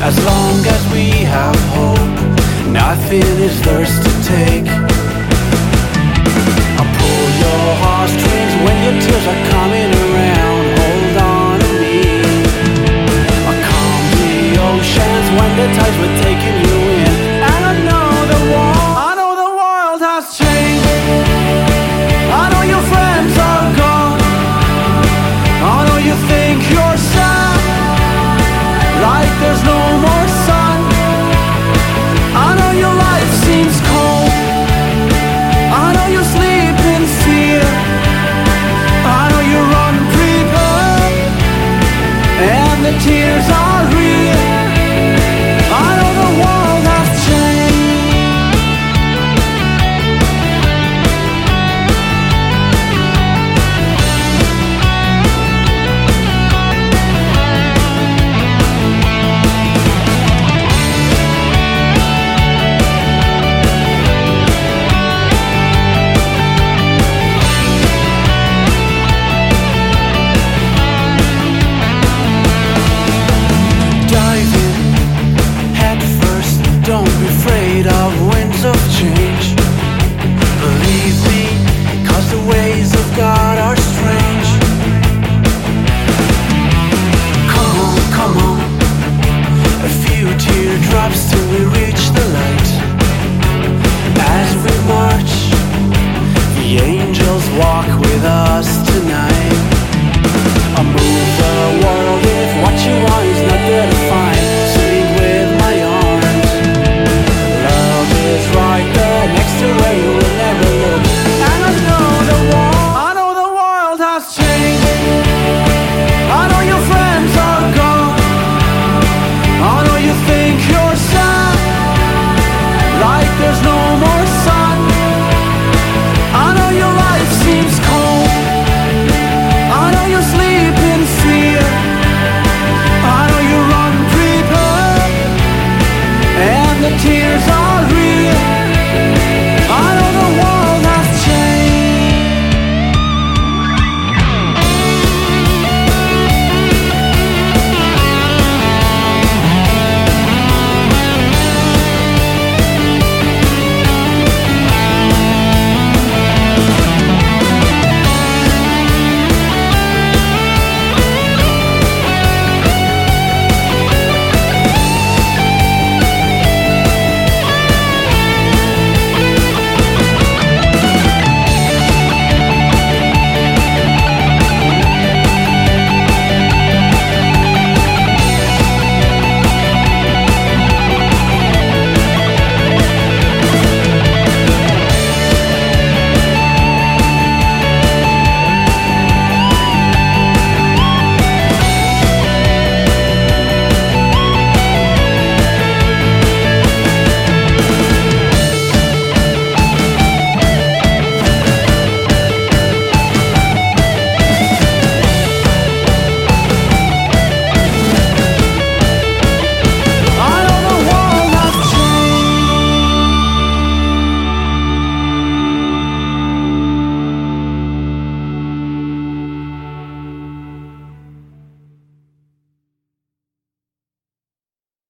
As long as we have hope, nothing is theirs to take. I'll pull your heartstrings when your tears are coming around. Hold on to me. I'll calm the oceans when the tides were taking you in. And I know the world has changed. I know your friends are gone. I know you think you're sad, like there's no more sun. I know your life seems cold. I know you sleep in fear. I know you're unprepared, and the tears are real. I know the world has changed. Don't be afraid of winds of change. Believe me, 'cause the ways of God are strange. Come on, a few teardrops till we reach the light. As we march, the angels walk with us tonight. I'll move the world if what you want is not there to find. Sing with my arms. Love is right there next to where you will never look. And I know the world has changed. I know your friends are gone. I know you think you're sad, like there's no more sun. I know your life seems cold. I know you sleep in fear. I know you're unprepared, and the tears are